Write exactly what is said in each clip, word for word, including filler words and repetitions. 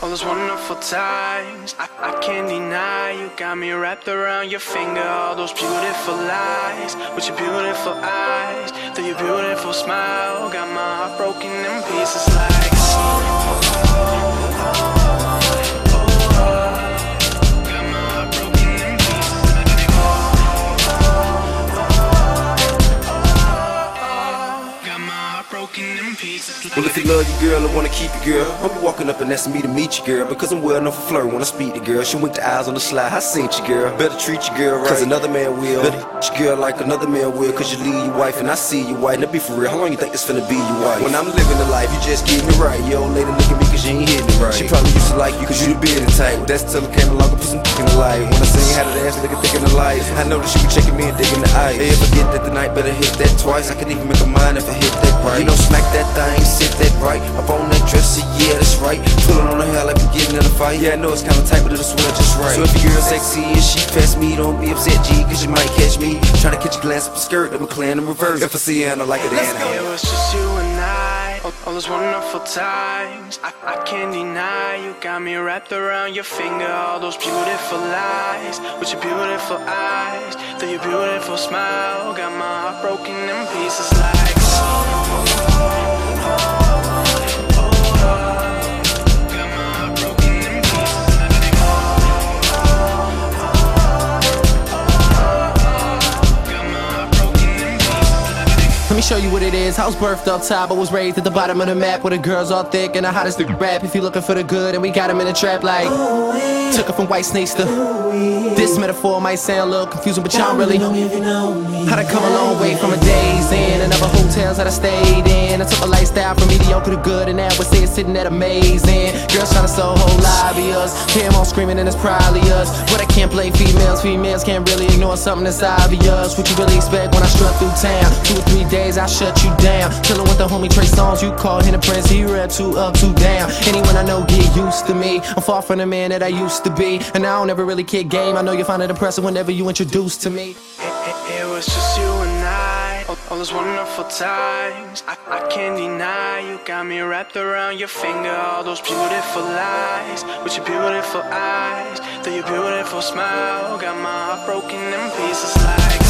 those wonderful times. I, I can't deny you got me wrapped around your finger. All those beautiful lies with your beautiful eyes, through your beautiful smile, got my heart broken in pieces like. Well, if you love your girl or wanna keep your girl, I'll be walking up and asking me to meet you, girl. Because I'm well known for flirt when I speak to girl. She wink the eyes on the slide, I seen you, girl. Better treat your girl right, cause another man will. Better treat your girl like another man will. Cause you leave your wife and I see you white. Now be for real, how long you think it's finna be your wife? When I'm living the life, you just getting it right. Your old lady look at me cause you ain't hitting it right. She probably used to like you cause you the bearded type. That's till it came along and put some dick in the light. When I sing, had it ass looking thick in the light. I know that she be checking me and digging the eye. Hey, if I get that tonight, better hit that twice. I can even make a mind if I hit that right. You know, smack that thing, sit that right. Up on that dresser, yeah, that's right. Pullin' on the hair like we getting in a fight. Yeah, I know it's kinda tight, but it'll swell just right. So if your girl sexy and she past me, don't be upset, G, cause you might catch me tryna catch a glance up a skirt, let me clear in reverse. If I see her, I don't like it, then it was just you and I, all, all those wonderful times. I, I can't deny you got me wrapped around your finger. All those beautiful lies with your beautiful eyes, through your beautiful smile, got my heart broken in pieces like. Let me show you what it is. I was birthed up top, but was raised at the bottom of the map, where the girls all thick and the hottest the rap. If you looking for the good, and we got them in the trap like took it from white snakes to this metaphor might sound a little confusing, but y'all really how to come a long way from a day's in and other hotels that I stayed in. I took a lifestyle from mediocre to good, and now I would say it's sitting at amazing. Girls trying to sell whole lobby us, hear them all screaming and it's probably us. But I can't play females, females can't really ignore something that's obvious. What you really expect when I strut through town? Two or three days I shut you down. Chillin' with the homie Trey Songz, you call him the prince, he rap two up, two down. Anyone I know get used to me, I'm far from the man that I used to be. And I don't ever really kick game, I know you find it impressive whenever you introduce to me. It, it, it was just you and I, all, all those wonderful times. I, I can't deny you got me wrapped around your finger. All those beautiful lies with your beautiful eyes, through your beautiful smile, got my heart broken in pieces like.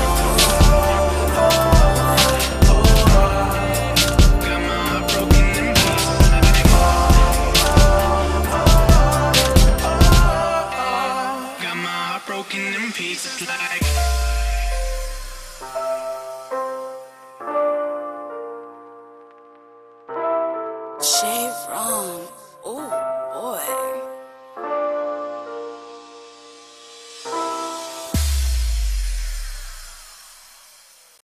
Broken in pieces like. Shay Ron, oh boy.